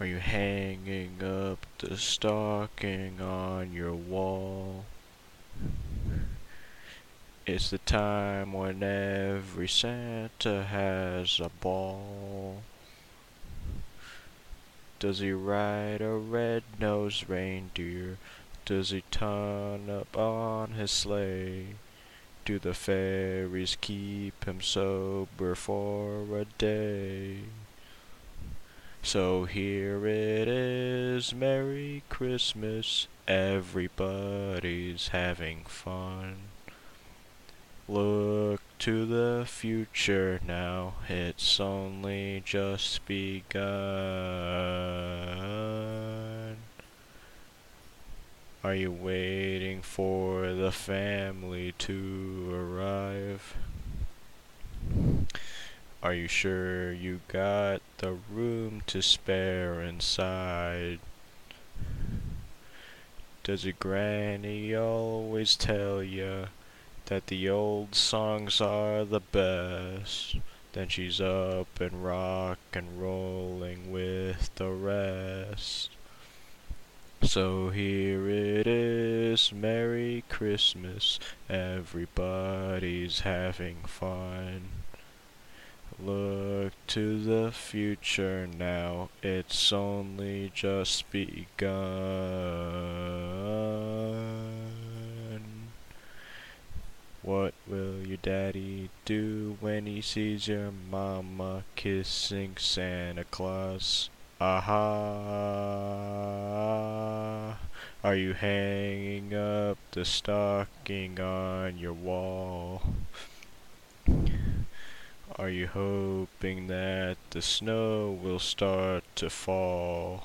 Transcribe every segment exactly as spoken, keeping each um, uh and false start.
Are you hanging up the stocking on your wall? It's the time when every Santa has a ball. Does he ride a red-nosed reindeer? Does he turn up on his sleigh? Do the fairies keep him sober for a day? So here it is, Merry Christmas, everybody's having fun. Look to the future now, it's only just begun. Are you waiting for the family to arrive? Are you sure you got the room to spare inside? Does your granny always tell ya that the old songs are the best? Then she's up and rock and rolling with the rest. So here it is, Merry Christmas, everybody's having fun. Look to the future now, it's only just begun. What will your daddy do when he sees your mama kissing Santa Claus? Aha! Are you hanging up the stocking on your wall? Are you hoping that the snow will start to fall?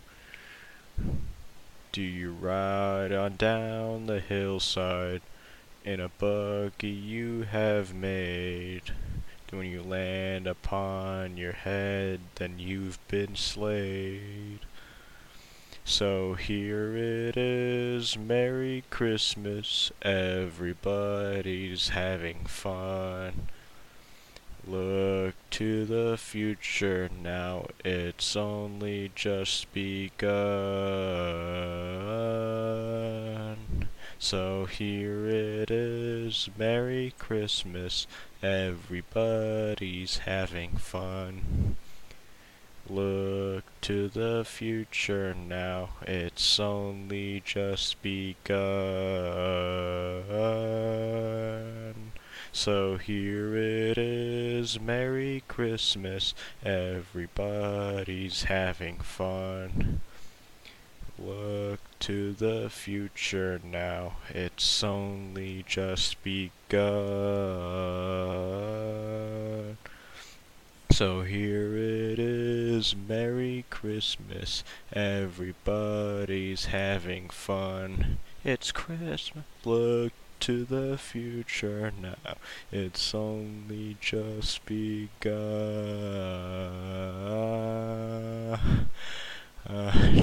Do you ride on down the hillside in a buggy you have made? When you land upon your head, then you've been slayed. So here it is, Merry Christmas, everybody's having fun. Look to the future now, it's only just begun. So here it is, Merry Christmas, everybody's having fun. Look to the future now, it's only just begun. So here it is, Merry Christmas, everybody's having fun. Look to the future now, it's only just begun. So here it is, Merry Christmas, everybody's having fun. It's Christmas, look to the future now, it's only just begun. Uh,